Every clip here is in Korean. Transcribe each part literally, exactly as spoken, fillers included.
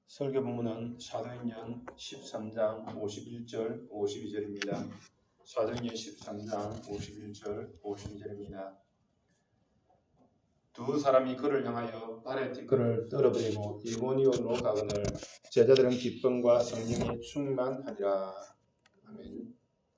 설교 본문은 사도행전 십삼 장 오십일 절 오십이 절입니다. 사도행전 십삼 장 오십일 절 오십이 절입니다. 두 사람이 그를 향하여 발에 티끌을 떨어버리고 이고니온으로 가거늘 제자들은 기쁨과 성령이 충만하니라. 아멘.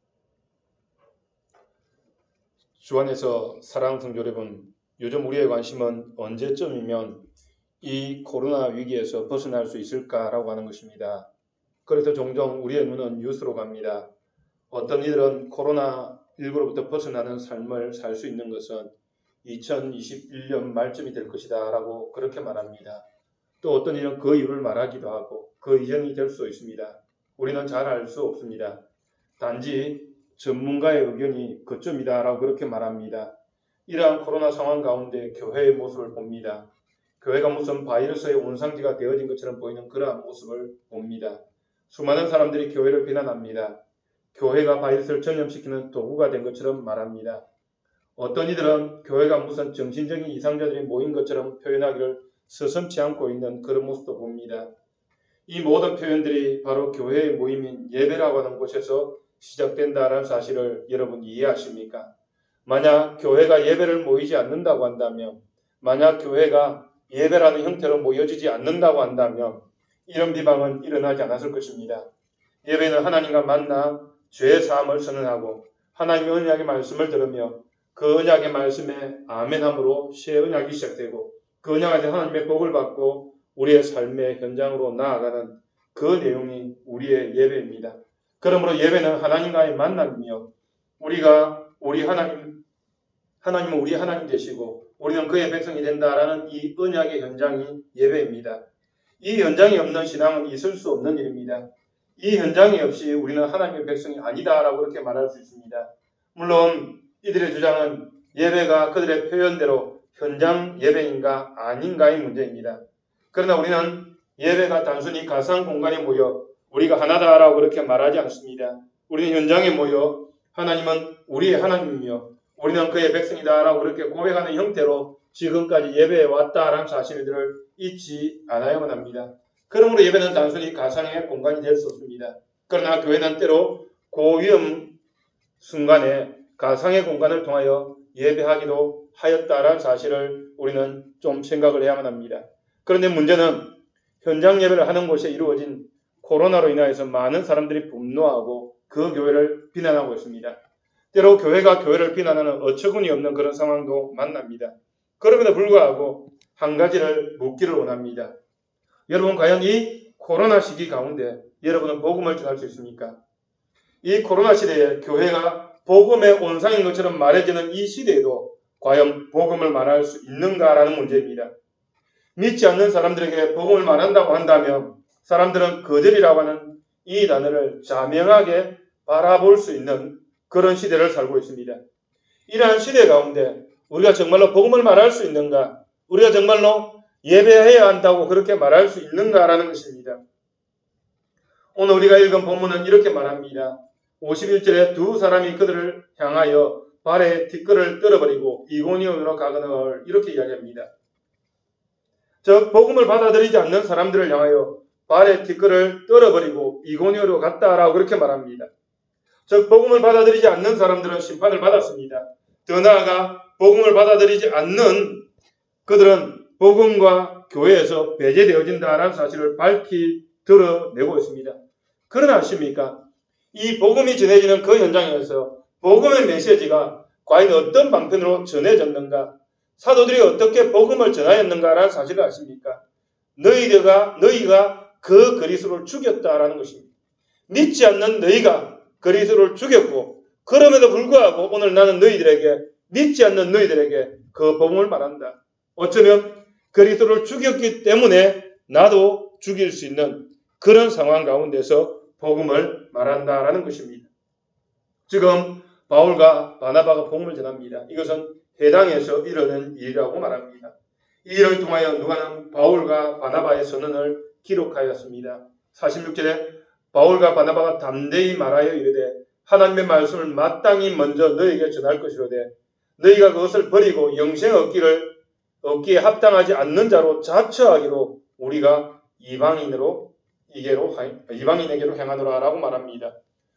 주 안에서 사랑하는 성도 여러분, 요즘 우리의 관심은 언제쯤이면 이 코로나 위기에서 벗어날 수 있을까라고 하는 것입니다. 그래서 종종 우리의 눈은 뉴스로 갑니다. 어떤 이들은 코로나십구로부터 벗어나는 삶을 살 수 있는 것은 이천이십일 년 말쯤이 될 것이다 라고 그렇게 말합니다. 또 어떤 이들은 그 이유를 말하기도 하고 그 이전이 될 수 있습니다. 우리는 잘 알 수 없습니다. 단지 전문가의 의견이 그쯤이다 라고 그렇게 말합니다. 이러한 코로나 상황 가운데 교회의 모습을 봅니다. 교회가 무슨 바이러스의 온상지가 되어진 것처럼 보이는 그러한 모습을 봅니다. 수많은 사람들이 교회를 비난합니다. 교회가 바이러스를 전염시키는 도구가 된 것처럼 말합니다. 어떤 이들은 교회가 무슨 정신적인 이상자들이 모인 것처럼 표현하기를 서슴지 않고 있는 그런 모습도 봅니다. 이 모든 표현들이 바로 교회의 모임인 예배라고 하는 곳에서 시작된다는 사실을 여러분 이해하십니까? 만약 교회가 예배를 모이지 않는다고 한다면, 만약 교회가 예배라는 형태로 모여지지 않는다고 한다면 이런 비방은 일어나지 않았을 것입니다. 예배는 하나님과 만나 죄의 사함을 선언하고 하나님의 언약의 말씀을 들으며 그 언약의 말씀에 아멘함으로 새 언약이 시작되고 그 언약 안에 하나님의 복을 받고 우리의 삶의 현장으로 나아가는 그 내용이 우리의 예배입니다. 그러므로 예배는 하나님과의 만남이며 우리가 우리 하나님, 하나님은 우리 하나님 되시고 우리는 그의 백성이 된다라는 이 언약의 현장이 예배입니다. 이 현장이 없는 신앙은 있을 수 없는 일입니다. 이 현장이 없이 우리는 하나님의 백성이 아니다라고 그렇게 말할 수 있습니다. 물론 이들의 주장은 예배가 그들의 표현대로 현장 예배인가 아닌가의 문제입니다. 그러나 우리는 예배가 단순히 가상 공간에 모여 우리가 하나다라고 그렇게 말하지 않습니다. 우리는 현장에 모여 하나님은 우리의 하나님이며 우리는 그의 백성이다라고 그렇게 고백하는 형태로 지금까지 예배에 왔다라는 사실들을 잊지 않아야만 합니다. 그러므로 예배는 단순히 가상의 공간이 될 수 없습니다. 그러나 교회는 때로 고위험 순간에 가상의 공간을 통하여 예배하기도 하였다라는 사실을 우리는 좀 생각을 해야만 합니다. 그런데 문제는 현장 예배를 하는 곳에 이루어진 코로나로 인하여서 많은 사람들이 분노하고 그 교회를 비난하고 있습니다. 때로 교회가 교회를 비난하는 어처구니 없는 그런 상황도 만납니다. 그럼에도 불구하고 한 가지를 묻기를 원합니다. 여러분, 과연 이 코로나 시기 가운데 여러분은 복음을 전할 수 있습니까? 이 코로나 시대에 교회가 복음의 온상인 것처럼 말해지는 이 시대에도 과연 복음을 말할 수 있는가라는 문제입니다. 믿지 않는 사람들에게 복음을 말한다고 한다면 사람들은 거절이라고 하는 이 단어를 자명하게 바라볼 수 있는 그런 시대를 살고 있습니다. 이러한 시대 가운데 우리가 정말로 복음을 말할 수 있는가? 우리가 정말로 예배해야 한다고 그렇게 말할 수 있는가라는 것입니다. 오늘 우리가 읽은 본문은 이렇게 말합니다. 오십일 절에 두 사람이 그들을 향하여 발에 티끌을 떨어버리고 이고니온으로 가거늘 이렇게 이야기합니다. 즉 복음을 받아들이지 않는 사람들을 향하여 발에 티끌을 떨어버리고 이고니온으로 갔다라고 그렇게 말합니다. 즉 복음을 받아들이지 않는 사람들은 심판을 받았습니다. 더 나아가 복음을 받아들이지 않는 그들은 복음과 교회에서 배제되어진다라는 사실을 밝히 드러내고 있습니다. 그러나 아십니까? 이 복음이 전해지는 그 현장에서 복음의 메시지가 과연 어떤 방편으로 전해졌는가? 사도들이 어떻게 복음을 전하였는가라는 사실을 아십니까? 너희가, 너희가 그 그리스도를 죽였다라는 것입니다. 믿지 않는 너희가 그리스도를 죽였고 그럼에도 불구하고 오늘 나는 너희들에게 믿지 않는 너희들에게 그 복음을 말한다. 어쩌면 그리스도를 죽였기 때문에 나도 죽일 수 있는 그런 상황 가운데서 복음을 말한다라는 것입니다. 지금 바울과 바나바가 복음을 전합니다. 이것은 회당에서 이루어진 일이라고 말합니다. 이 일을 통하여 누가는 바울과 바나바의 선언을 기록하였습니다. 사십육 절에 바울과 바나바가 담대히 말하여 이르되 하나님의 말씀을 마땅히 먼저 너희에게 전할 것이로되 너희가 그것을 버리고 영생 얻기를 얻기에 합당하지 않는 자로 자처하기로 우리가 이방인으로 이게로 이방인에게로 향하노라라고 말합니다.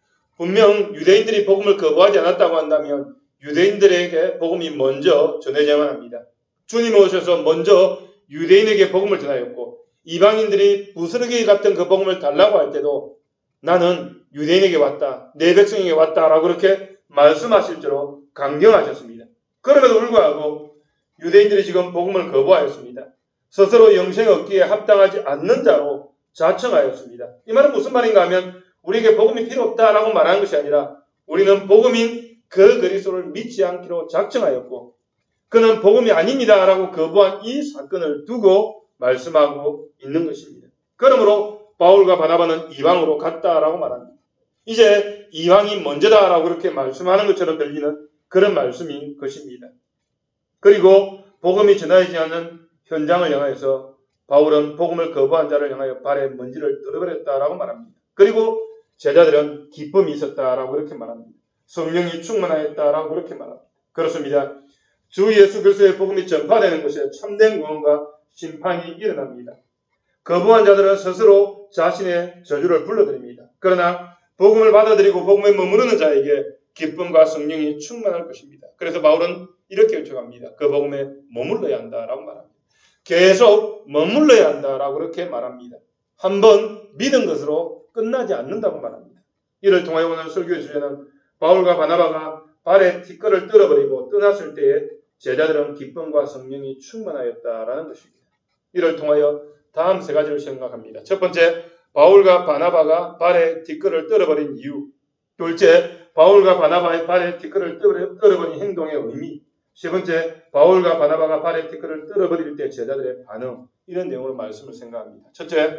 분명 유대인들이 복음을 거부하지 않았다고 한다면 유대인들에게 복음이 먼저 전해져야만 합니다. 주님 오셔서 먼저 유대인에게 복음을 전하였고 이방인들이 부스러기 같은 그 복음을 달라고 할 때도 나는 유대인에게 왔다, 내 백성에게 왔다라고 그렇게 말씀하실 줄로 강경하셨습니다. 그럼에도 불구하고 유대인들이 지금 복음을 거부하였습니다. 스스로 영생 얻기에 합당하지 않는 자로 자청하였습니다. 이 말은 무슨 말인가 하면 우리에게 복음이 필요 없다라고 말하는 것이 아니라 우리는 복음인 그 그리스도를 믿지 않기로 작정하였고 그는 복음이 아닙니다라고 거부한 이 사건을 두고 말씀하고 있는 것입니다. 그러므로 바울과 바나바는 이방으로 갔다라고 말합니다. 이제 이방이 먼저다라고 그렇게 말씀하는 것처럼 들리는 그런 말씀인 것입니다. 그리고 복음이 전하지 않는 현장을 향하여서 바울은 복음을 거부한 자를 향하여 발에 먼지를 떨어버렸다라고 말합니다. 그리고 제자들은 기쁨이 있었다라고 그렇게 말합니다. 성령이 충만하였다라고 그렇게 말합니다. 그렇습니다. 주 예수 그리스도의 복음이 전파되는 곳에 참된 구원과 심판이 일어납니다. 거부한 자들은 스스로 자신의 저주를 불러드립니다. 그러나 복음을 받아들이고 복음에 머무르는 자에게 기쁨과 성령이 충만할 것입니다. 그래서 바울은 이렇게 요청합니다. 그 복음에 머물러야 한다라고 말합니다. 계속 머물러야 한다라고 그렇게 말합니다. 한번 믿은 것으로 끝나지 않는다고 말합니다. 이를 통하여 오늘 설교의 주제는 바울과 바나바가 발에 티끌을 떨어버리고 떠났을 때에 제자들은 기쁨과 성령이 충만하였다라는 것입니다. 이를 통하여 다음 세 가지를 생각합니다. 첫 번째, 바울과 바나바가 발에 티끌을 떨어버린 이유. 둘째, 바울과 바나바의 발에 티끌을 떨어버린 행동의 의미. 세 번째, 바울과 바나바가 발에 티끌을 떨어버릴 때 제자들의 반응. 이런 내용으로 말씀을 생각합니다. 첫째,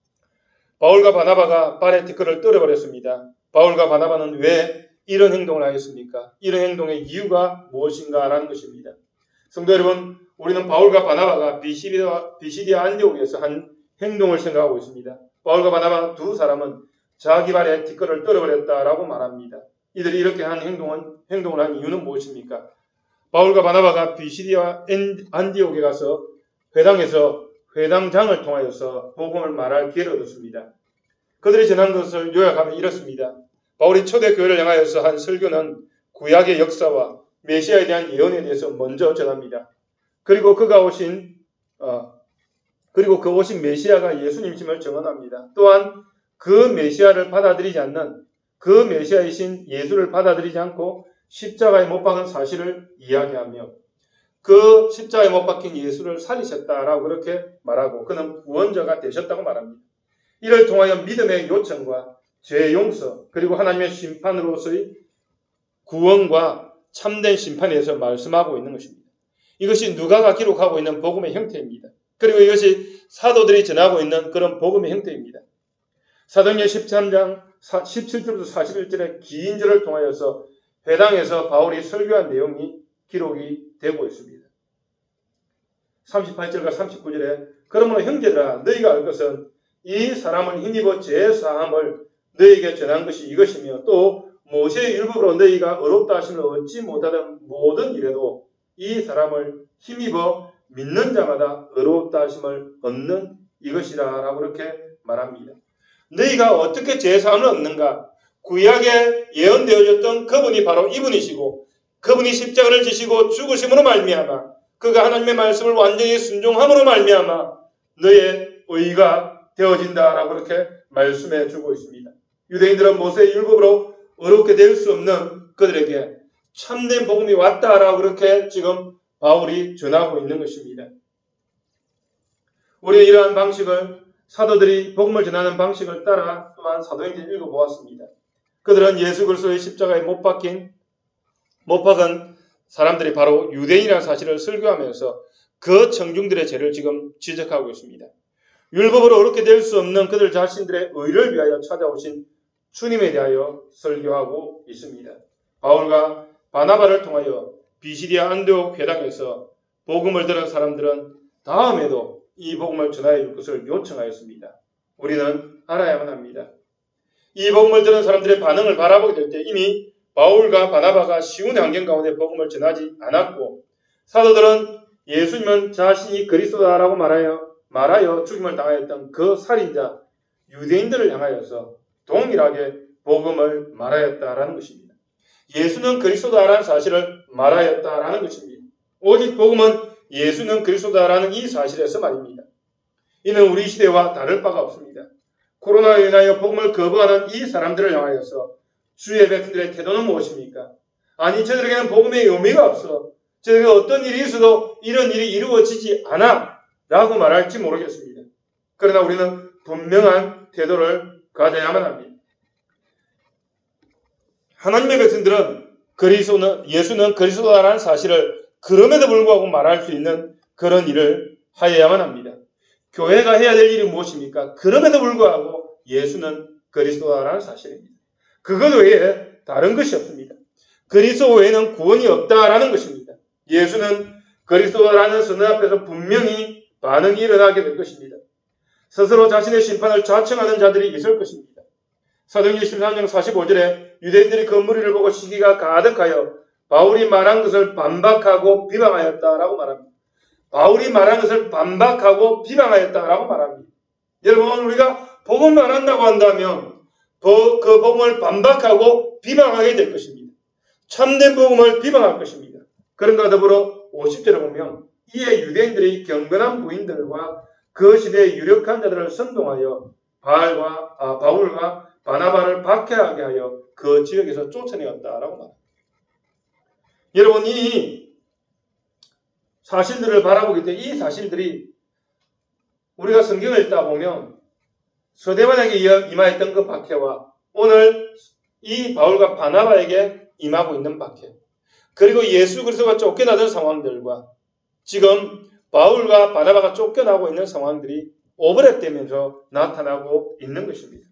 바울과 바나바가 발에 티끌을 떨어버렸습니다. 바울과 바나바는 왜 이런 행동을 하였습니까? 이런 행동의 이유가 무엇인가라는 것입니다. 성도 여러분, 우리는 바울과 바나바가 비시디아, 비시디아 안디옥에서 한 행동을 생각하고 있습니다. 바울과 바나바 두 사람은 자기 발에 티끌을 떨어버렸다라고 말합니다. 이들이 이렇게 한 행동은, 행동을 한 이유는 무엇입니까? 바울과 바나바가 비시디아 안디옥에 가서 회당에서 회당장을 통하여서 복음을 말할 기회를 얻었습니다. 그들이 전한 것을 요약하면 이렇습니다. 바울이 초대교회를 향하여서 한 설교는 구약의 역사와 메시아에 대한 예언에 대해서 먼저 전합니다. 그리고 그가 오신 어, 그리고 그 오신 메시아가 예수님임을 증언합니다. 또한 그 메시아를 받아들이지 않는 그 메시아이신 예수를 받아들이지 않고 십자가에 못 박은 사실을 이야기하며 그 십자가에 못 박힌 예수를 살리셨다라고 그렇게 말하고 그는 구원자가 되셨다고 말합니다. 이를 통하여 믿음의 요청과 죄 용서 그리고 하나님의 심판으로서의 구원과 참된 심판에 대해서 말씀하고 있는 것입니다. 이것이 누가가 기록하고 있는 복음의 형태입니다. 그리고 이것이 사도들이 전하고 있는 그런 복음의 형태입니다. 사도행전 십삼 장 십칠 절부터 사십일 절의 긴 절을 통하여서 회당에서 바울이 설교한 내용이 기록이 되고 있습니다. 삼십팔 절과 삼십구 절에 그러므로 형제들아 너희가 알 것은 이 사람을 힘입어 제사함을 너희에게 전한 것이 이것이며 또 모세의 율법으로 너희가 의롭다 하심을 얻지 못하던 모든 일에도 이 사람을 힘입어 믿는 자마다 의롭다 하심을 얻는 이것이라 라고 그렇게 말합니다. 너희가 어떻게 제사함을 얻는가? 구약에 예언되어졌던 그분이 바로 이분이시고 그분이 십자가를 지시고 죽으심으로 말미암아 그가 하나님의 말씀을 완전히 순종함으로 말미암아 너의 의가 되어진다라고 그렇게 말씀해 주고 있습니다. 유대인들은 모세의 율법으로 어렵게 될 수 없는 그들에게 참된 복음이 왔다라고 그렇게 지금 바울이 전하고 있는 것입니다. 우리는 이러한 방식을 사도들이 복음을 전하는 방식을 따라 또한 사도행전을 읽어보았습니다. 그들은 예수 그리스도의 십자가에 못 박힌 못 박은 사람들이 바로 유대인이라는 사실을 설교하면서 그 청중들의 죄를 지금 지적하고 있습니다. 율법으로 어렵게 될 수 없는 그들 자신들의 의를 위하여 찾아오신 주님에 대하여 설교하고 있습니다. 바울과 바나바를 통하여 비시디아 안디옥 회당에서 복음을 들은 사람들은 다음에도 이 복음을 전하여 줄 것을 요청하였습니다. 우리는 알아야만 합니다. 이 복음을 들은 사람들의 반응을 바라보게 될 때 이미 바울과 바나바가 쉬운 환경 가운데 복음을 전하지 않았고 사도들은 예수님은 자신이 그리스도다라고 말하여 말하여 죽임을 당하였던 그 살인자 유대인들을 향하여서 동일하게 복음을 말하였다라는 것입니다. 예수는 그리스도다라는 사실을 말하였다라는 것입니다. 오직 복음은 예수는 그리스도다라는 이 사실에서 말입니다. 이는 우리 시대와 다를 바가 없습니다. 코로나로 인하여 복음을 거부하는 이 사람들을 향하여서 주의 백성들의 태도는 무엇입니까? 아니, 저들에게는 복음의 의미가 없어. 저들에게 어떤 일이 있어도 이런 일이 이루어지지 않아 라고 말할지 모르겠습니다. 그러나 우리는 분명한 태도를 가져야만 합니다. 하나님의 백성들은 그리스도는, 예수는 그리스도라는 사실을 그럼에도 불구하고 말할 수 있는 그런 일을 하여야만 합니다. 교회가 해야 될 일이 무엇입니까? 그럼에도 불구하고 예수는 그리스도라는 사실입니다. 그것 외에 다른 것이 없습니다. 그리스도 외에는 구원이 없다라는 것입니다. 예수는 그리스도라는 선언 앞에서 분명히 반응이 일어나게 될 것입니다. 스스로 자신의 심판을 자청하는 자들이 있을 것입니다. 사도행전 십삼 장 사십오 절에 유대인들이 그 무리를 보고 시기가 가득하여 바울이 말한 것을 반박하고 비방하였다라고 말합니다. 바울이 말한 것을 반박하고 비방하였다라고 말합니다. 여러분, 우리가 복음을 말한다고 한다면 그 복음을 반박하고 비방하게 될 것입니다. 참된 복음을 비방할 것입니다. 그런가 더불어 오십 절에 보면 이에 유대인들이 경건한 부인들과 그 시대의 유력한 자들을 선동하여 바울과, 아, 바울과 바나바를 박해하게 하여 그 지역에서 쫓아내었다라고 말합니다. 여러분, 이 사실들을 바라보기 때문에 이 사실들이 우리가 성경을 읽다 보면 서대반에게 임하였던 그 박해와 오늘 이 바울과 바나바에게 임하고 있는 박해, 그리고 예수 그리스도가 쫓겨나던 상황들과 지금 바울과 바나바가 쫓겨나고 있는 상황들이 오버랩되면서 나타나고 있는 것입니다.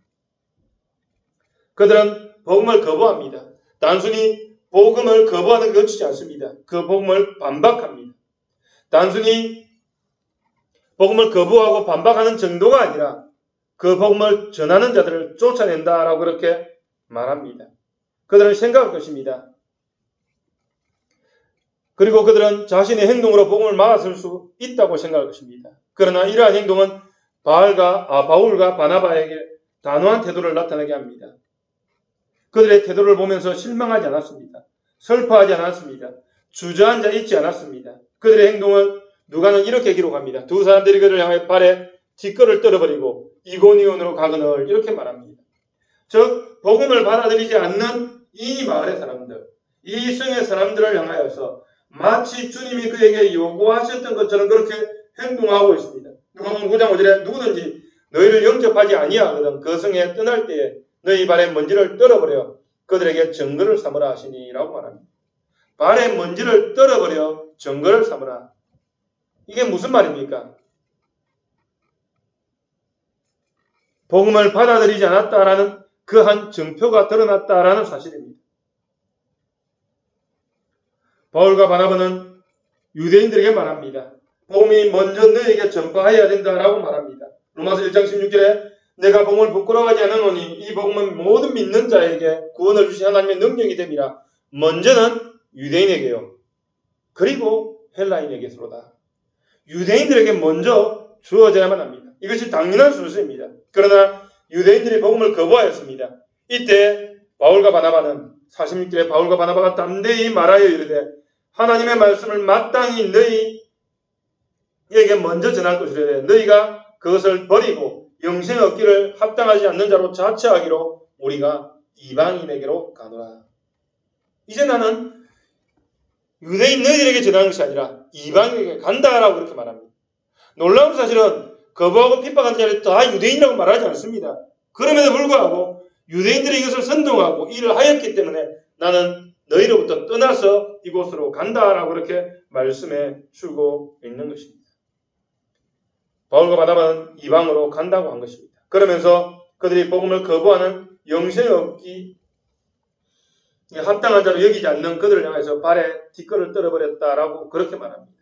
그들은 복음을 거부합니다. 단순히 복음을 거부하는 게 그치지 않습니다. 그 복음을 반박합니다. 단순히 복음을 거부하고 반박하는 정도가 아니라 그 복음을 전하는 자들을 쫓아낸다라고 그렇게 말합니다. 그들은 생각할 것입니다. 그리고 그들은 자신의 행동으로 복음을 막아설 수 있다고 생각할 것입니다. 그러나 이러한 행동은 바울과, 아, 바울과 바나바에게 단호한 태도를 나타나게 합니다. 그들의 태도를 보면서 실망하지 않았습니다. 슬퍼하지 않았습니다. 주저앉아 있지 않았습니다. 그들의 행동을 누가는 이렇게 기록합니다. 두 사람들이 그들을 향해 발에 뒷걸을 떨어버리고 이고니온으로 가거늘 이렇게 말합니다. 즉 복음을 받아들이지 않는 이 마을의 사람들, 이 성의 사람들을 향하여서 마치 주님이 그에게 요구하셨던 것처럼 그렇게 행동하고 있습니다. 누가복음 구 장 오 절에 누구든지 너희를 영접하지 아니하거든 그 성에 떠날 때에 너희 발에 먼지를 떨어버려 그들에게 증거를 삼으라 하시니라고 말합니다. 발에 먼지를 떨어버려 증거를 삼으라. 이게 무슨 말입니까? 복음을 받아들이지 않았다라는 그 한 증표가 드러났다라는 사실입니다. 바울과 바나바는 유대인들에게 말합니다. 복음이 먼저 너에게 전파해야 된다라고 말합니다. 로마서 일 장 십육 절에 내가 복음을 부끄러워하지 않으노니 이 복음은 모든 믿는 자에게 구원을 주신 하나님의 능력이 됨이라. 먼저는 유대인에게요. 그리고 헬라인에게서로다. 유대인들에게 먼저 주어져야만 합니다. 이것이 당연한 순서입니다. 그러나 유대인들이 복음을 거부하였습니다. 이때 바울과 바나바는 사십육 절에 바울과 바나바가 담대히 말하여 이르되 하나님의 말씀을 마땅히 너희에게 먼저 전할 것이라. 너희가 그것을 버리고 영생 얻기를 합당하지 않는 자로 자처하기로 우리가 이방인에게로 가노라. 이제 나는 유대인 너희들에게 전하는 것이 아니라 이방인에게 간다라고 그렇게 말합니다. 놀라운 사실은 거부하고 핍박하는 자를 다 유대인이라고 말하지 않습니다. 그럼에도 불구하고 유대인들이 이것을 선동하고 일을 하였기 때문에 나는 너희로부터 떠나서 이곳으로 간다라고 그렇게 말씀해 주고 있는 것입니다. 바울과 바나바는 이방으로 간다고 한 것입니다. 그러면서 그들이 복음을 거부하는 영생 얻기 합당한 자로 여기지 않는 그들을 향해서 발에 뒷걸을 떨어버렸다라고 그렇게 말합니다.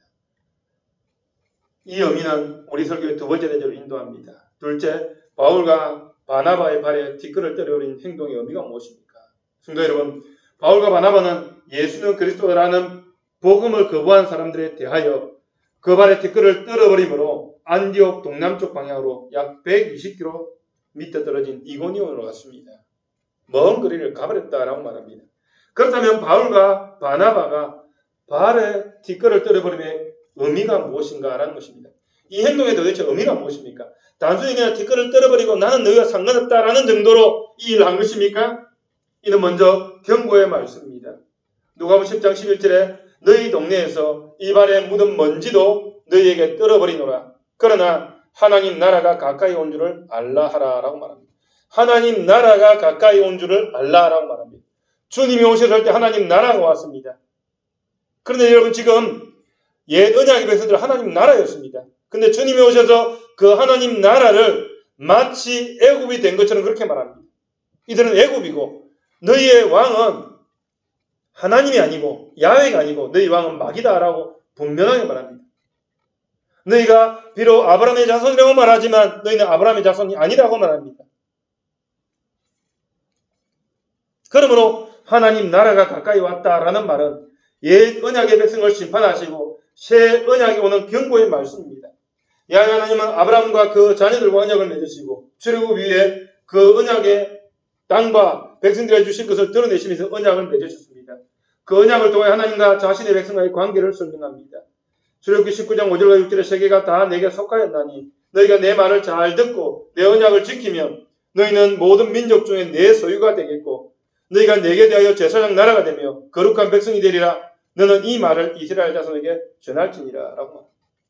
이 의미는 우리 설교의 두 번째 대제로 인도합니다. 둘째, 바울과 바나바의 발에 뒷걸을 떨어버린 행동의 의미가 무엇입니까? 성도 여러분, 바울과 바나바는 예수는 그리스도라는 복음을 거부한 사람들에 대하여 그 발에 뒷걸을 떨어버림으로 안디옥 동남쪽 방향으로 약 백이십 킬로미터 떨어진 이고니온으로 갔습니다. 먼 거리를 가버렸다라고 말합니다. 그렇다면 바울과 바나바가 발에 티끌을 떨어버림의 의미가 무엇인가라는 것입니다. 이 행동의 도대체 의미가 무엇입니까? 단순히 그냥 티끌을 떨어버리고 나는 너희와 상관없다라는 정도로 이 일을 한 것입니까? 이는 먼저 경고의 말씀입니다. 누가복음 십 장 십일 절에 너희 동네에서 이 발에 묻은 먼지도 너희에게 떨어버리노라. 그러나 하나님 나라가 가까이 온 줄을 알라 하라라고 말합니다. 하나님 나라가 가까이 온 줄을 알라 하라고 말합니다. 주님이 오셨을 때 하나님 나라가 왔습니다. 그런데 여러분 지금 옛 언약의 백성들은 하나님 나라였습니다. 근데 주님이 오셔서 그 하나님 나라를 마치 애굽이 된 것처럼 그렇게 말합니다. 이들은 애굽이고 너희의 왕은 하나님이 아니고 야훼가 아니고 너희 왕은 마귀다라고 분명하게 말합니다. 너희가 비록 아브라함의 자손이라고 말하지만 너희는 아브라함의 자손이 아니라고 말합니다. 그러므로 하나님 나라가 가까이 왔다라는 말은 옛 언약의 백성을 심판하시고 새 언약이 오는 경고의 말씀입니다. 야훼 하나님은 아브라함과 그 자녀들과 언약을 맺으시고 출애굽 위에 그 언약의 땅과 백성들에게 주실 것을 드러내시면서 언약을 맺으셨습니다. 그 언약을 통해 하나님과 자신의 백성과의 관계를 설명합니다. 출애굽기 십구 장 오 절과 육 절에 세계가 다 내게 속하였나니 너희가 내 말을 잘 듣고 내 언약을 지키면 너희는 모든 민족 중에 내 소유가 되겠고 너희가 내게 대하여 제사장 나라가 되며 거룩한 백성이 되리라. 너는 이 말을 이스라엘 자손에게 전할지니라 라고 말합니다.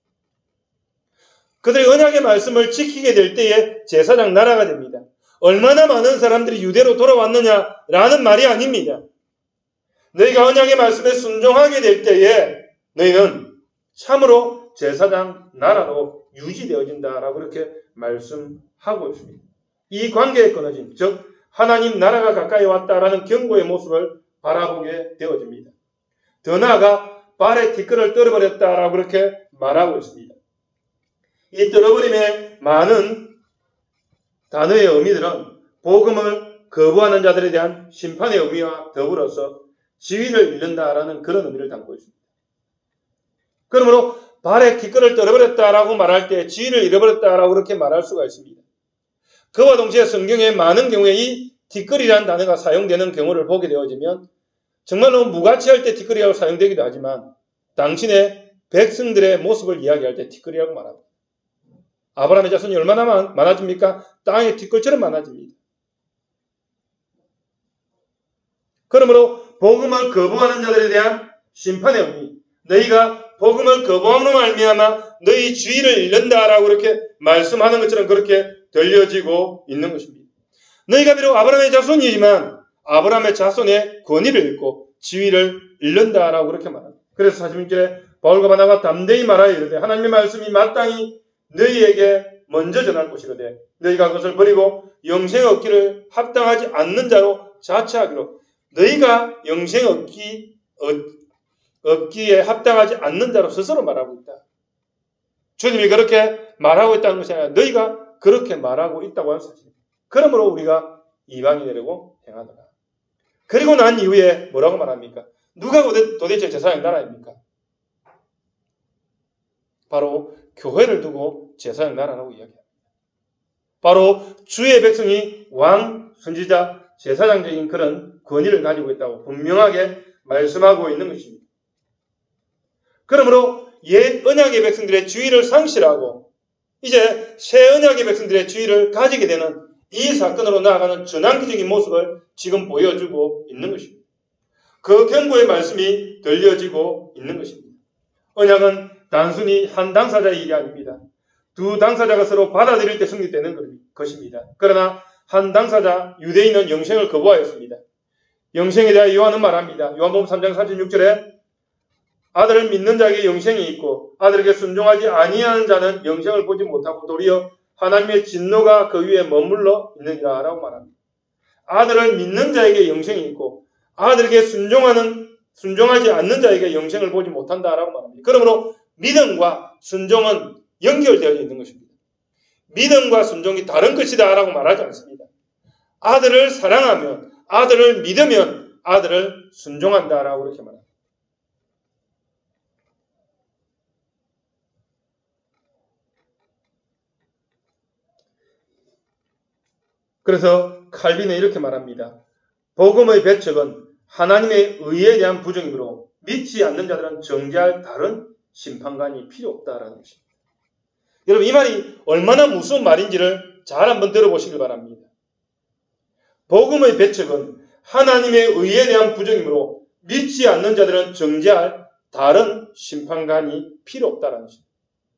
그들의 언약의 말씀을 지키게 될 때에 제사장 나라가 됩니다. 얼마나 많은 사람들이 유대로 돌아왔느냐라는 말이 아닙니다. 너희가 언약의 말씀에 순종하게 될 때에 너희는 참으로 제사장 나라로 유지되어진다라고 그렇게 말씀하고 있습니다. 이 관계에 끊어진, 즉 하나님 나라가 가까이 왔다라는 경고의 모습을 바라보게 되어집니다. 더 나아가 발에 티끌을 떨어버렸다라고 그렇게 말하고 있습니다. 이 떨어버림의 많은 단어의 의미들은 복음을 거부하는 자들에 대한 심판의 의미와 더불어서 지위를 잃는다라는 그런 의미를 담고 있습니다. 그러므로 발에 티끌을 떨어버렸다라고 말할 때 지위를 잃어버렸다라고 그렇게 말할 수가 있습니다. 그와 동시에 성경에 많은 경우에 이 티끌이라는 단어가 사용되는 경우를 보게 되어지면 정말로 무가치할 때 티끌이라고 사용되기도 하지만 당신의 백성들의 모습을 이야기할 때 티끌이라고 말합니다. 아브라함의 자손이 얼마나 많아집니까? 땅의 티끌처럼 많아집니다. 그러므로 복음을 거부하는 자들에 대한 심판의 의미, 너희가 복음을 거부함으로 말미암아 너희 주의를 잃는다라고 그렇게 말씀하는 것처럼 그렇게 들려지고 있는 것입니다. 너희가 비록 아브라함의 자손이지만 아브라함의 자손의 권위를 잃고 지위를 잃는다라고 그렇게 말합니다. 그래서 사십육 절에 바울과 바나바가 담대히 말하여 이르되 하나님의 말씀이 마땅히 너희에게 먼저 전할 것이거든 너희가 그것을 버리고 영생 얻기를 합당하지 않는 자로 자처하기로 너희가 영생 얻기, 얻, 얻기에 합당하지 않는 자로 스스로 말하고 있다. 주님이 그렇게 말하고 있다는 것이 아니라 너희가 그렇게 말하고 있다고 하는 사실입니다. 그러므로 우리가 이방이 되려고 행하더라. 그리고 난 이후에 뭐라고 말합니까? 누가 도대체 제사장 나라입니까? 바로 교회를 두고 제사장 나라라고 이야기합니다. 바로 주의 백성이 왕, 선지자, 제사장적인 그런 권위를 가지고 있다고 분명하게 말씀하고 있는 것입니다. 그러므로 옛 언약의 백성들의 주의를 상실하고 이제 새 언약의 백성들의 주의를 가지게 되는 이 사건으로 나아가는 전환기적인 모습을 지금 보여주고 있는 것입니다. 그 경고의 말씀이 들려지고 있는 것입니다. 언약은 단순히 한 당사자의 일이 아닙니다. 두 당사자가 서로 받아들일 때 성립되는 것입니다. 그러나 한 당사자 유대인은 영생을 거부하였습니다. 영생에 대하여 요한은 말합니다. 요한복음 삼 장 삼십육 절에 아들을 믿는 자에게 영생이 있고 아들에게 순종하지 아니하는 자는 영생을 보지 못하고 도리어 하나님의 진노가 그 위에 머물러 있느니라 라고 말합니다. 아들을 믿는 자에게 영생이 있고 아들에게 순종하는 순종하지 않는 자에게 영생을 보지 못한다라고 말합니다. 그러므로 믿음과 순종은 연결되어 있는 것입니다. 믿음과 순종이 다른 것이다 라고 말하지 않습니다. 아들을 사랑하면 아들을 믿으면 아들을 순종한다 라고 그렇게 말합니다. 그래서 칼빈은 이렇게 말합니다. 복음의 배척은 하나님의 의에 대한 부정이므로 믿지 않는 자들은 정죄할 다른 심판관이 필요 없다라는 것입니다. 여러분, 이 말이 얼마나 무서운 말인지를 잘 한번 들어보시길 바랍니다. 복음의 배척은 하나님의 의에 대한 부정이므로 믿지 않는 자들은 정죄할 다른 심판관이 필요 없다라는 것입니다.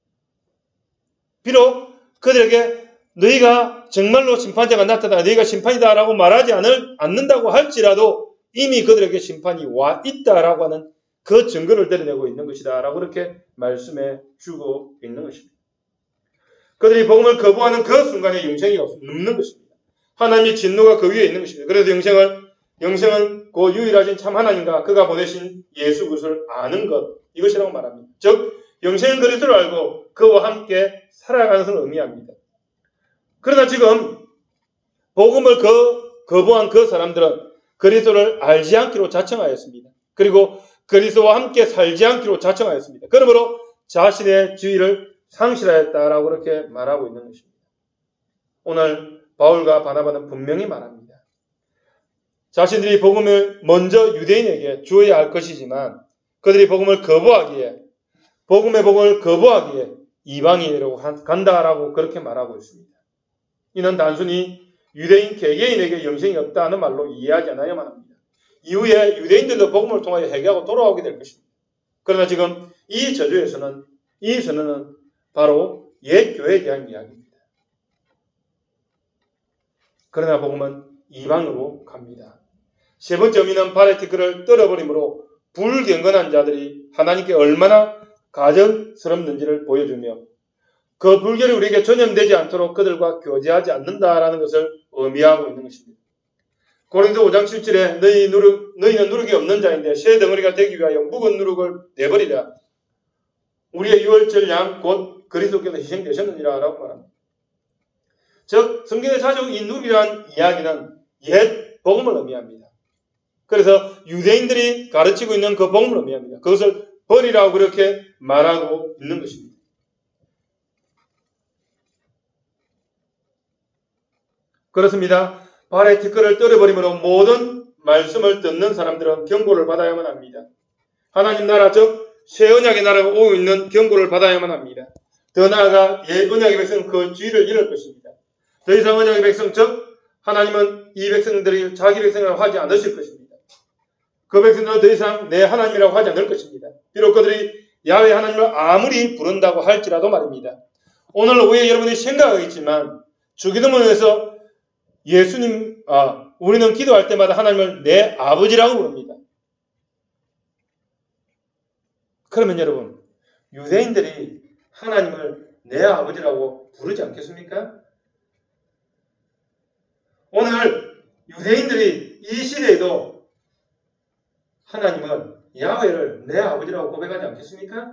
비록 그들에게 너희가 정말로 심판자가 나타나 너희가 심판이다라고 말하지 않을, 않는다고 할지라도 이미 그들에게 심판이 와 있다라고 하는 그 증거를 드러내고 있는 것이다라고 그렇게 말씀해 주고 있는 것입니다. 그들이 복음을 거부하는 그 순간에 영생이 없는 것입니다. 하나님의 진노가 그 위에 있는 것입니다. 그래서 영생을, 영생은 그 유일하신 참 하나님과 그가 보내신 예수 그리스도를 아는 것, 이것이라고 말합니다. 즉 영생은 그리스도를 알고 그와 함께 살아가는 것을 의미합니다. 그러나 지금 복음을 거, 거부한 그 사람들은 그리스도를 알지 않기로 자청하였습니다. 그리고 그리스도와 함께 살지 않기로 자청하였습니다. 그러므로 자신의 지위를 상실하였다라고 그렇게 말하고 있는 것입니다. 오늘 바울과 바나바는 분명히 말합니다. 자신들이 복음을 먼저 유대인에게 주어야 할 것이지만 그들이 복음을 거부하기에 복음의 복음을 거부하기에 이방인으로 간다라고 그렇게 말하고 있습니다. 이는 단순히 유대인 개개인에게 영생이 없다는 말로 이해하지 않아야만 합니다. 이후에 유대인들도 복음을 통하여 회개하고 돌아오게 될 것입니다. 그러나 지금 이 저주에서는 이 선언은 바로 옛 교회에 대한 이야기입니다. 그러나 복음은 이방으로 갑니다. 세 번째 의미는 바레티크를 떨어버림으로 불경건한 자들이 하나님께 얼마나 가증스럽는지를 보여주며 그 불결이 우리에게 전염되지 않도록 그들과 교제하지 않는다라는 것을 의미하고 있는 것입니다. 고린도 오 장 칠 절에 너희 누룩, 너희는 누룩이 없는 자인데 새 덩어리가 되기 위하여 묵은 누룩을 내버리라. 우리의 유월절 양 곧 그리스도께서 희생되셨느니라 라고 말합니다. 즉 성경에 자주 이 누룩이라는 이야기는 옛 복음을 의미합니다. 그래서 유대인들이 가르치고 있는 그 복음을 의미합니다. 그것을 버리라고 그렇게 말하고 있는 것입니다. 그렇습니다. 바레티크를 떨어버림으로 모든 말씀을 듣는 사람들은 경고를 받아야만 합니다. 하나님 나라 즉 새 언약의 나라가 오고 있는 경고를 받아야만 합니다. 더 나아가 옛 언약의 백성은 그 주의를 잃을 것입니다. 더 이상 언약의 백성 즉 하나님은 이 백성들이 자기 백성이라고 하지 않으실 것입니다. 그 백성들은 더 이상 내 하나님이라고 하지 않을 것입니다. 비록 그들이 야훼 하나님을 아무리 부른다고 할지라도 말입니다. 오늘 오후에 여러분이 생각하겠지만 주기도문에서 예수님, 아, 우리는 기도할 때마다 하나님을 내 아버지라고 부릅니다. 그러면 여러분, 유대인들이 하나님을 내 아버지라고 부르지 않겠습니까? 오늘 유대인들이 이 시대에도 하나님을, 야훼를 내 아버지라고 고백하지 않겠습니까?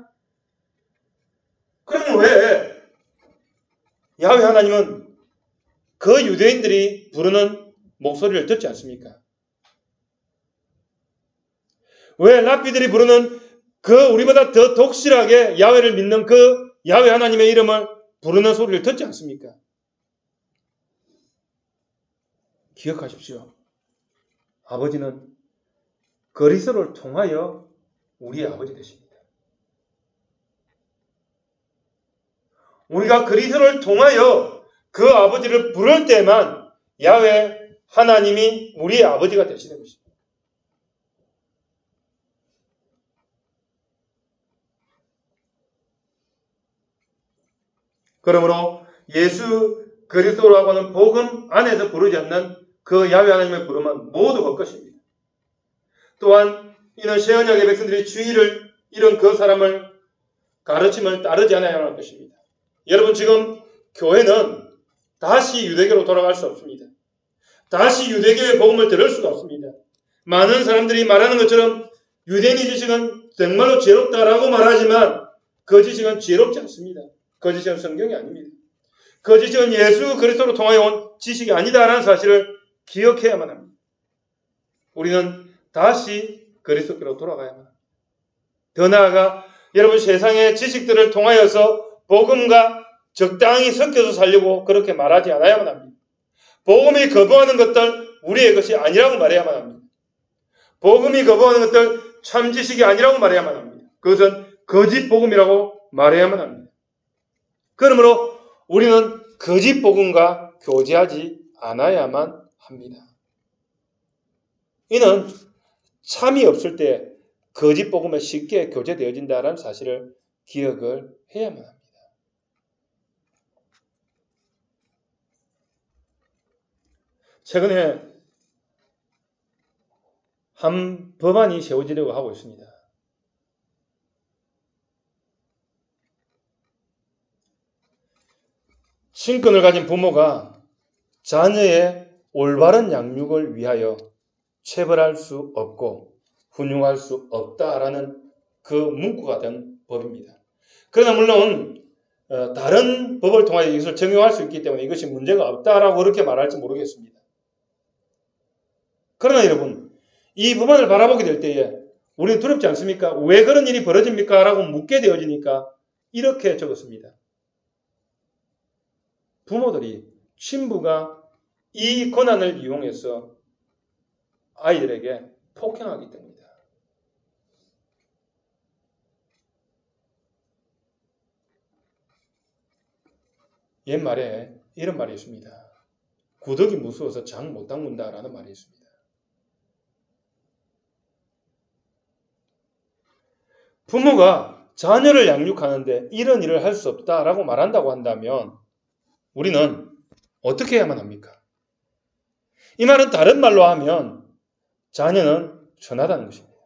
그러면 왜 야훼 하나님은 그 유대인들이 부르는 목소리를 듣지 않습니까? 왜 랍비들이 부르는 그 우리보다 더 독실하게 야훼를 믿는 그 야훼 하나님의 이름을 부르는 소리를 듣지 않습니까? 기억하십시오. 아버지는 그리스도를 통하여 우리의 아버지 되십니다. 우리가 그리스도를 통하여 그 아버지를 부를 때만 야훼 하나님이 우리의 아버지가 되시는 것입니다. 그러므로 예수 그리스도라고 하는 복음 안에서 부르지 않는 그 야훼 하나님의 부름은 모두 걸 것입니다. 또한 이는 새 언약의 백성들이 주의를 잃은 그 사람을 가르침을 따르지 않아야 할 것입니다. 여러분 지금 교회는 다시 유대교로 돌아갈 수 없습니다. 다시 유대교의 복음을 들을 수가 없습니다. 많은 사람들이 말하는 것처럼 유대인의 지식은 정말로 지혜롭다라고 말하지만 그 지식은 지혜롭지 않습니다. 그 지식은 성경이 아닙니다. 그 지식은 예수 그리스도로 통하여 온 지식이 아니다라는 사실을 기억해야만 합니다. 우리는 다시 그리스도께로 돌아가야만 합니다. 더 나아가 여러분 세상의 지식들을 통하여서 복음과 적당히 섞여서 살려고 그렇게 말하지 않아야만 합니다. 복음이 거부하는 것들 우리의 것이 아니라고 말해야만 합니다. 복음이 거부하는 것들 참 지식이 아니라고 말해야만 합니다. 그것은 거짓 복음이라고 말해야만 합니다. 그러므로 우리는 거짓 복음과 교제하지 않아야만 합니다. 이는 참이 없을 때 거짓 복음에 쉽게 교제되어진다는 사실을 기억을 해야만 합니다. 최근에 한 법안이 세워지려고 하고 있습니다. 친권을 가진 부모가 자녀의 올바른 양육을 위하여 체벌할 수 없고 훈육할 수 없다라는 그 문구가 된 법입니다. 그러나 물론 다른 법을 통하여 이것을 적용할 수 있기 때문에 이것이 문제가 없다라고 그렇게 말할지 모르겠습니다. 그러나 여러분, 이 법안을 바라보게 될 때에 우리는 두렵지 않습니까? 왜 그런 일이 벌어집니까? 라고 묻게 되어지니까 이렇게 적었습니다. 부모들이, 신부가 이 권한을 이용해서 아이들에게 폭행하기 때문이다. 옛말에 이런 말이 있습니다. 구더기 무서워서 장 못 닦는다라는 말이 있습니다. 부모가 자녀를 양육하는데 이런 일을 할 수 없다라고 말한다고 한다면 우리는 어떻게 해야만 합니까? 이 말은 다른 말로 하면 자녀는 천하다는 것입니다.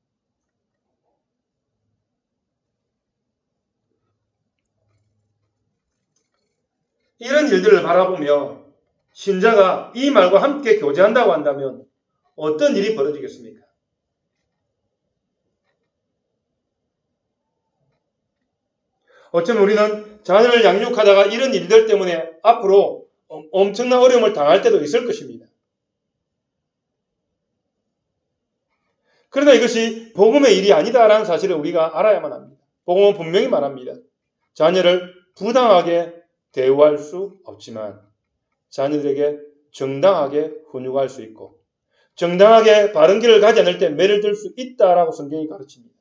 이런 일들을 바라보며 신자가 이 말과 함께 교제한다고 한다면 어떤 일이 벌어지겠습니까? 어쩌면 우리는 자녀를 양육하다가 이런 일들 때문에 앞으로 엄청난 어려움을 당할 때도 있을 것입니다. 그러나 이것이 복음의 일이 아니다라는 사실을 우리가 알아야만 합니다. 복음은 분명히 말합니다. 자녀를 부당하게 대우할 수 없지만 자녀들에게 정당하게 훈육할 수 있고 정당하게 바른 길을 가지 않을 때 매를 들 수 있다라고 성경이 가르칩니다.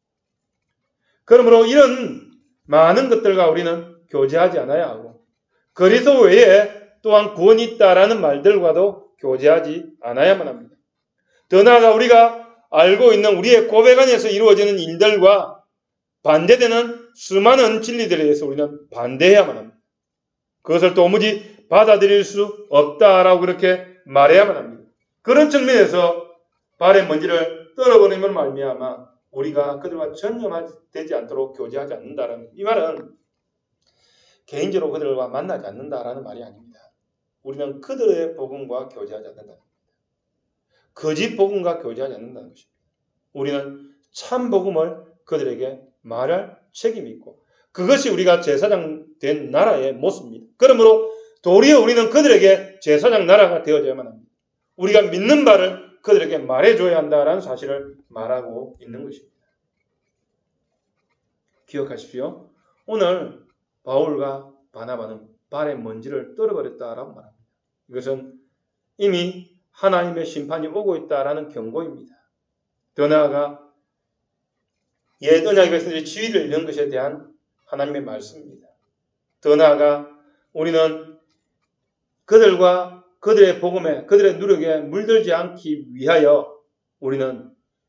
그러므로 이런 많은 것들과 우리는 교제하지 않아야 하고 그리스도 외에 또한 구원이 있다라는 말들과도 교제하지 않아야만 합니다. 더 나아가 우리가 알고 있는 우리의 고백 안에서 이루어지는 일들과 반대되는 수많은 진리들에 대해서 우리는 반대해야만 합니다. 그것을 도무지 받아들일 수 없다라고 그렇게 말해야만 합니다. 그런 측면에서 발의 먼지를 떨어버리면 말미암아 우리가 그들과 전념되지 않도록 교제하지 않는다라는 이 말은 개인적으로 그들과 만나지 않는다라는 말이 아닙니다. 우리는 그들의 복음과 교제하지 않는다는 겁니다. 거짓 복음과 교제하지 않는다는 것입니다. 우리는 참 복음을 그들에게 말할 책임이 있고 그것이 우리가 제사장 된 나라의 모습입니다. 그러므로 도리어 우리는 그들에게 제사장 나라가 되어져야만 합니다. 우리가 믿는 바를 그들에게 말해줘야 한다는 사실을 말하고 있는 것입니다. 기억하십시오. 오늘 바울과 바나바는 발의 먼지를 떨어버렸다라고 말합니다. 이것은 이미 하나님의 심판이 오고 있다라는 경고입니다. 더 나아가 옛 언약의 백성들이 지위를 잃는 것에 대한 하나님의 말씀입니다. 더 나아가 우리는 그들과 그들의 복음에 그들의 누력에 물들지 않기 위하여 우리는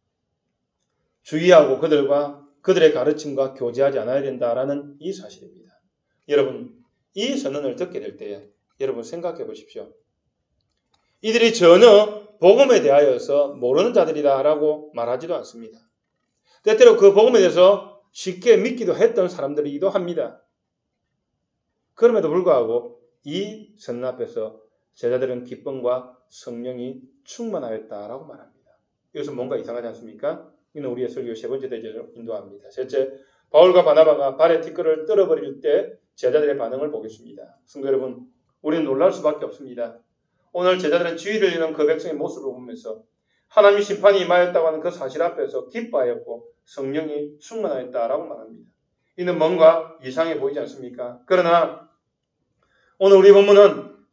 주의하고 그들과 그들의 가르침과 교제하지 않아야 된다라는 이 사실입니다. 여러분, 이 선언을 듣게 될 때 여러분 생각해 보십시오. 이들이 전혀 복음에 대하여서 모르는 자들이다라고 말하지도 않습니다. 때때로 그 복음에 대해서 쉽게 믿기도 했던 사람들이기도 합니다. 그럼에도 불구하고 이 선언 앞에서 제자들은 기쁨과 성령이 충만하였다라고 말합니다. 이것은 뭔가 이상하지 않습니까? 이는 우리의 설교 세 번째 대제로 인도합니다. 셋째, 바울과 바나바가 발의 티끌을 떨어버릴 때 제자들의 반응을 보겠습니다. 성도 여러분, 우리는 놀랄 수밖에 없습니다. 오늘 제자들은 지위를 잃는 그 백성의 모습을 보면서 하나님의 심판이 임하였다고 하는 그 사실 앞에서 기뻐하였고 성령이 충만하였다라고 말합니다. 이는 뭔가 이상해 보이지 않습니까? 그러나 오늘 우리 본문은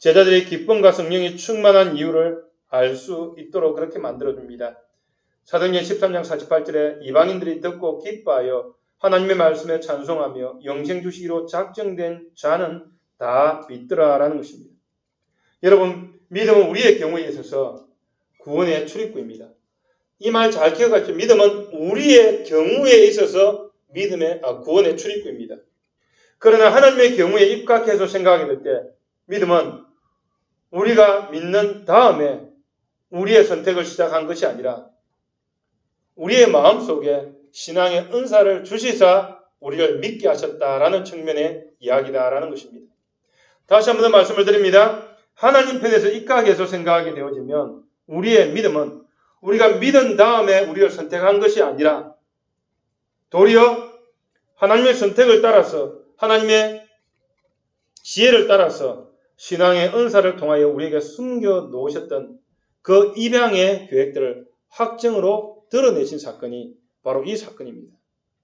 제자들의 기쁨과 성령이 충만한 이유를 알 수 있도록 그렇게 만들어줍니다. 사도행전 십삼 장 사십팔 절에 이방인들이 듣고 기뻐하여 하나님의 말씀에 찬송하며 영생 주시기로 작정된 자는 다 믿더라라는 것입니다. 여러분, 믿음은 우리의 경우에 있어서 구원의 출입구입니다. 이 말 잘 기억하십시오. 믿음은 우리의 경우에 있어서 믿음의 아, 구원의 출입구입니다. 그러나 하나님의 경우에 입각해서 생각하게 될 때 믿음은 우리가 믿는 다음에 우리의 선택을 시작한 것이 아니라 우리의 마음속에 신앙의 은사를 주시사 우리를 믿게 하셨다라는 측면의 이야기다라는 것입니다. 다시 한 번 더 말씀을 드립니다. 하나님 편에서 입각해서 생각하게 되어지면 우리의 믿음은 우리가 믿은 다음에 우리를 선택한 것이 아니라 도리어 하나님의 선택을 따라서 하나님의 지혜를 따라서 신앙의 은사를 통하여 우리에게 숨겨 놓으셨던 그 입양의 계획들을 확정으로 드러내신 사건이 바로 이 사건입니다.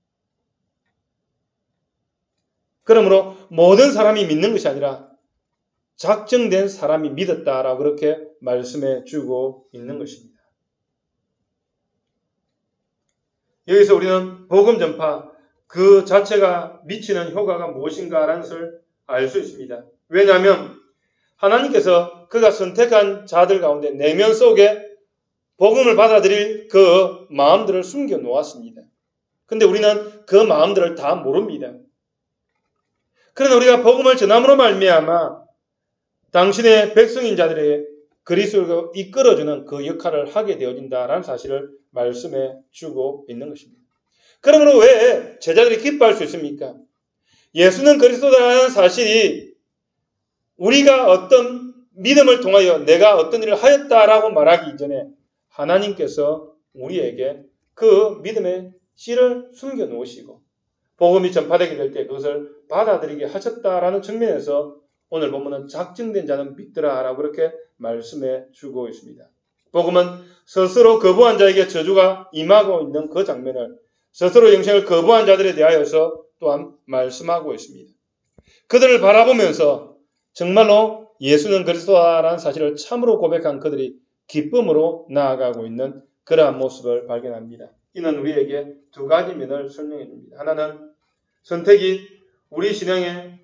그러므로 모든 사람이 믿는 것이 아니라 작정된 사람이 믿었다라고 그렇게 말씀해 주고 있는 것입니다. 여기서 우리는 복음 전파 그 자체가 미치는 효과가 무엇인가라는 것을 알 수 있습니다. 왜냐하면 하나님께서 그가 선택한 자들 가운데 내면 속에 복음을 받아들일 그 마음들을 숨겨 놓았습니다. 근데 우리는 그 마음들을 다 모릅니다. 그러나 우리가 복음을 전함으로 말미암아 당신의 백성인 자들에게 그리스도로 이끌어주는 그 역할을 하게 되어진다라는 사실을 말씀해 주고 있는 것입니다. 그러므로 왜 제자들이 기뻐할 수 있습니까? 예수는 그리스도다라는 사실이 우리가 어떤 믿음을 통하여 내가 어떤 일을 하였다라고 말하기 이전에 하나님께서 우리에게 그 믿음의 씨를 숨겨 놓으시고 복음이 전파되게 될 때 그것을 받아들이게 하셨다라는 측면에서 오늘 본문은 작정된 자는 믿더라라고 그렇게 말씀해 주고 있습니다. 복음은 스스로 거부한 자에게 저주가 임하고 있는 그 장면을 스스로 영생을 거부한 자들에 대하여서 또한 말씀하고 있습니다. 그들을 바라보면서 정말로 예수는 그리스도라는 사실을 참으로 고백한 그들이 기쁨으로 나아가고 있는 그러한 모습을 발견합니다. 이는 우리에게 두 가지 면을 설명해 줍니다. 하나는 선택이 우리 신앙의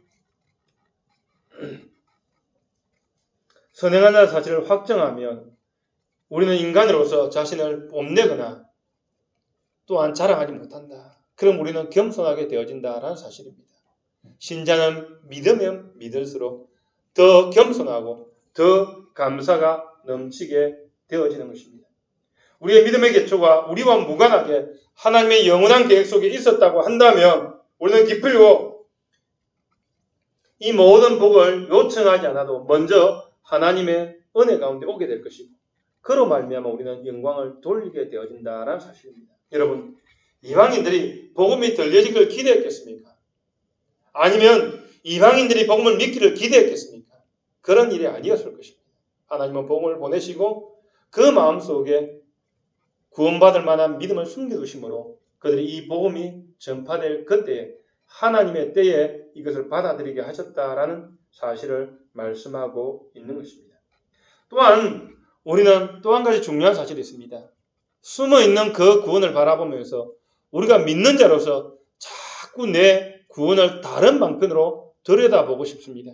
선행하는 사실을 확정하면 우리는 인간으로서 자신을 뽐내거나 또한 자랑하지 못한다. 그럼 우리는 겸손하게 되어진다라는 사실입니다. 신자는 믿으면 믿을수록 더 겸손하고 더 감사가 넘치게 되어지는 것입니다. 우리의 믿음의 기초가 우리와 무관하게 하나님의 영원한 계획 속에 있었다고 한다면 우리는 기쁘고 이 모든 복을 요청하지 않아도 먼저 하나님의 은혜 가운데 오게 될 것이고 그로 말미암아 우리는 영광을 돌리게 되어진다는 사실입니다. 여러분, 이방인들이 복음이 들려질 걸 기대했겠습니까? 아니면 이방인들이 복음을 믿기를 기대했겠습니까? 그런 일이 아니었을 것입니다. 하나님은 복음을 보내시고 그 마음속에 구원받을 만한 믿음을 숨겨두심으로 그들이 이 복음이 전파될 그때에 하나님의 때에 이것을 받아들이게 하셨다라는 사실을 말씀하고 있는 것입니다. 또한 우리는 또 한 가지 중요한 사실이 있습니다. 숨어있는 그 구원을 바라보면서 우리가 믿는 자로서 자꾸 내 구원을 다른 방편으로 들여다보고 싶습니다.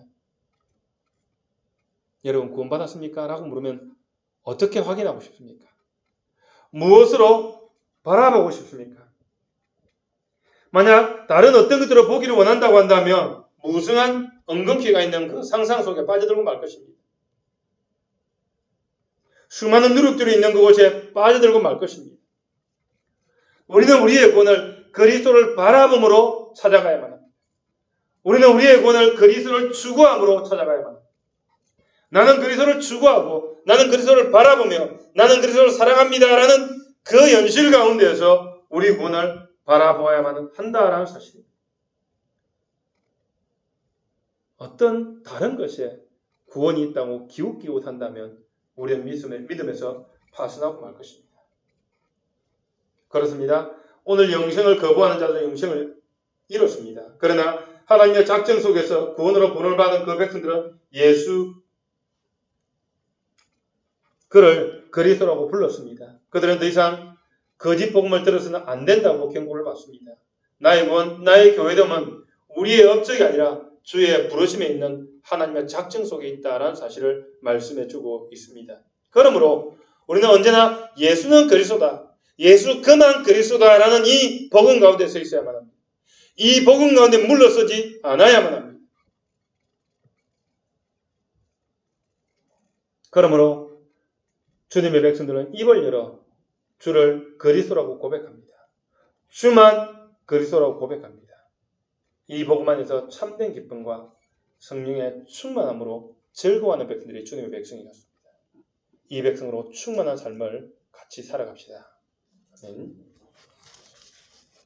여러분 구원받았습니까? 라고 물으면 어떻게 확인하고 싶습니까? 무엇으로 바라보고 싶습니까? 만약 다른 어떤 것들을 보기를 원한다고 한다면 무성한 엉겅퀴가 있는 그 상상 속에 빠져들고 말 것입니다. 수많은 누룩들이 있는 그곳에 빠져들고 말 것입니다. 우리는 우리의 구원을 그리스도를 바라봄으로 찾아가야만 합니다. 우리는 우리의 구원을 그리스도를 추구함으로 찾아가야만 합니다. 나는 그리스도를 추구하고 나는 그리스도를 바라보며 나는 그리스도를 사랑합니다라는 그 현실 가운데에서 우리 구원을 바라보아야만 한다라는 사실입니다. 어떤 다른 것에 구원이 있다고 기웃기웃한다면 우리의 믿음에서 파산하고 말 것입니다. 그렇습니다. 오늘 영생을 거부하는 자들은 영생을 잃었습니다. 그러나 하나님의 작정 속에서 구원으로 본을 받은 그 백성들은 예수 그를 그리스도라고 불렀습니다. 그들은 더 이상 거짓 복음을 들어서는 안 된다고 경고를 받습니다. 나의 구원, 나의 교회됨은 우리의 업적이 아니라 주의 부르심에 있는 하나님의 작정 속에 있다라는 사실을 말씀해주고 있습니다. 그러므로 우리는 언제나 예수는 그리스도다, 예수 그만 그리스도다라는 이 복음 가운데 서 있어야만 합니다. 이 복음 가운데 물러서지 않아야만 합니다. 그러므로 주님의 백성들은 입을 열어 주를 그리스도라고 고백합니다. 주만 그리스도라고 고백합니다. 이 복음 안에서 참된 기쁨과 성령의 충만함으로 즐거워하는 백성들이 주님의 백성이 같습니다. 이 백성으로 충만한 삶을 같이 살아갑시다. 아멘.